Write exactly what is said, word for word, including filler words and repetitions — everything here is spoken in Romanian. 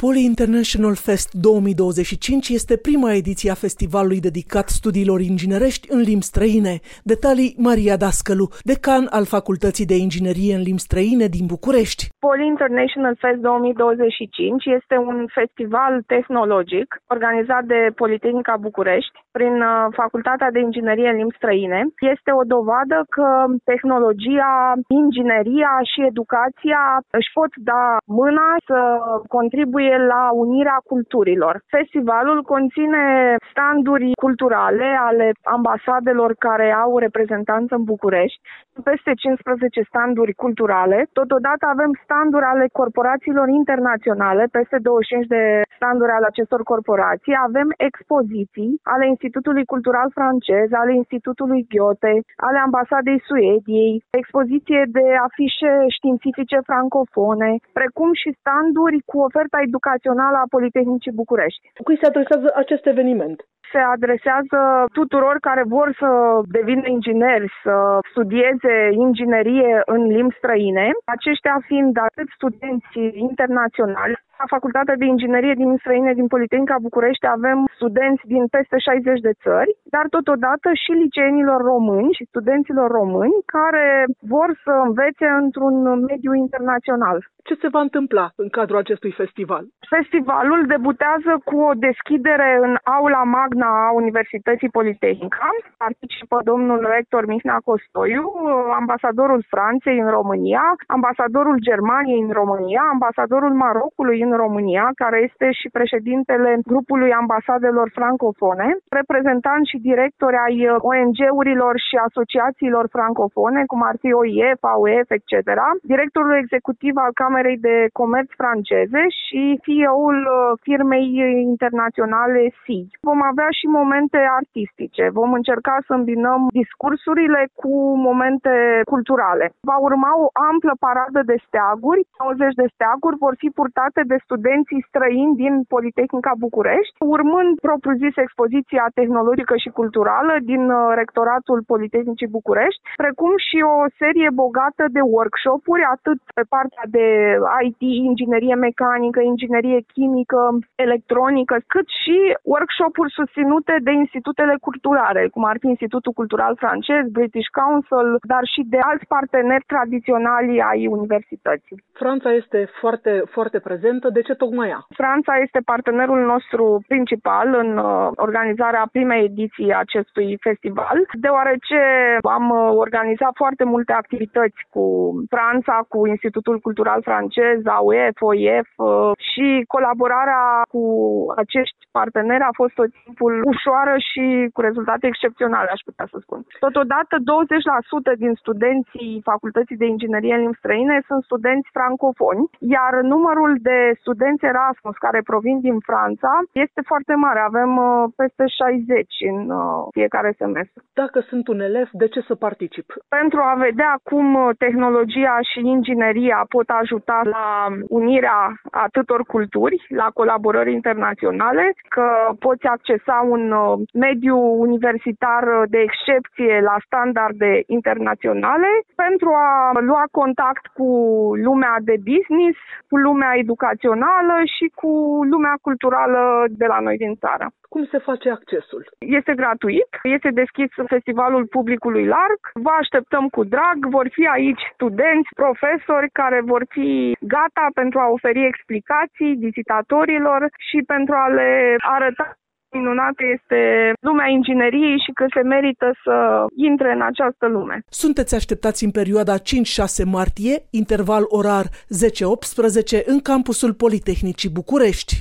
Poly International Fest două mii douăzeci și cinci este prima ediție a festivalului dedicat studiilor inginerești în limbi străine. Detalii Maria Dascălu, decan al Facultății de Inginerie în Limbi Străine din București. Poly International Fest două mii douăzeci și cinci este un festival tehnologic organizat de Politehnica București prin Facultatea de Inginerie în Limbi Străine. Este o dovadă că tehnologia, ingineria și educația își pot da mâna să contribuie la unirea culturilor. Festivalul conține standuri culturale ale ambasadelor care au reprezentanță în București, peste cincisprezece standuri culturale. Totodată avem standuri ale corporațiilor internaționale, peste douăzeci și cinci de standuri ale acestor corporații. Avem expoziții ale Institutului Cultural Francez, ale Institutului Goethe, ale Ambasadei Suediei, expoziție de afișe științifice francofone, precum și standuri cu oferta educațională a Politehnicii București. Cui se adresează acest eveniment? Se adresează tuturor care vor să devină ingineri, să studieze inginerie în limbi străine, aceștia fiind atât studenți internaționali. La Facultatea de Inginerie din Limbi Străine din Politehnica București avem studenți din peste șaizeci de țări, dar totodată și liceenilor români și studenților români care vor să învețe într-un mediu internațional. Ce se va întâmpla în cadrul acestui festival? Festivalul debutează cu o deschidere în aula magna a Universității Politehnica. Participă domnul rector Mihnea Costoiu, ambasadorul Franței în România, ambasadorul Germaniei în România, ambasadorul Marocului în România, care este și președintele grupului ambasadelor francofone, reprezentanți și directori ai O N G-urilor și asociațiilor francofone, cum ar fi O I F, A U F, et cetera, directorul executiv al Camerei de Comerț franceze și C E O-ul firmei internaționale S I G. Vom avea și momente artistice. Vom încerca să îmbinăm discursurile cu momente culturale. Va urma o amplă paradă de steaguri. nouăzeci de steaguri vor fi purtate de studenții străini din Politehnica București, urmând propriu-zis expoziția tehnologică și culturală din Rectoratul Politehnicii București, precum și o serie bogată de workshop-uri, atât pe partea de I T, inginerie mecanică, inginerie chimică, electronică, cât și workshop-uri susținute de institutele culturale, cum ar fi Institutul Cultural Francez, British Council, dar și de alți parteneri tradiționali ai universității. Franța este foarte, foarte prezentă. De ce tocmai ea? Franța este partenerul nostru principal în organizarea primei ediții a acestui festival, deoarece am organizat foarte multe activități cu Franța, cu Institutul Cultural Francez, A U F, O I F și colaborarea cu acești parteneri a fost tot timpul ușoară și cu rezultate excepționale, aș putea să spun. Totodată, douăzeci la sută din studenții Facultății de Inginerie în Limbi Străine sunt studenți francofoni, iar numărul de studenți Erasmus care provin din Franța este foarte mare. Avem peste șaizeci în fiecare semestru. Dacă sunt un elev, de ce să particip? Pentru a vedea cum tehnologia și ingineria pot ajuta la unirea atâtor culturi, la colaborări internaționale, că poți accesa un mediu universitar de excepție la standarde internaționale, pentru a lua contact cu lumea de business, cu lumea educațională și cu lumea culturală de la noi din țară. Cum se face accesul? Este gratuit, este deschis festivalul publicului larg. Vă așteptăm cu drag, vor fi aici studenți, profesori care vor fi gata pentru a oferi explicații vizitatorilor și pentru a le arăta minunată este lumea ingineriei și că se merită să intre în această lume. Sunteți așteptați în perioada cinci șase martie, interval orar zece optsprezece, în campusul Politehnicii București.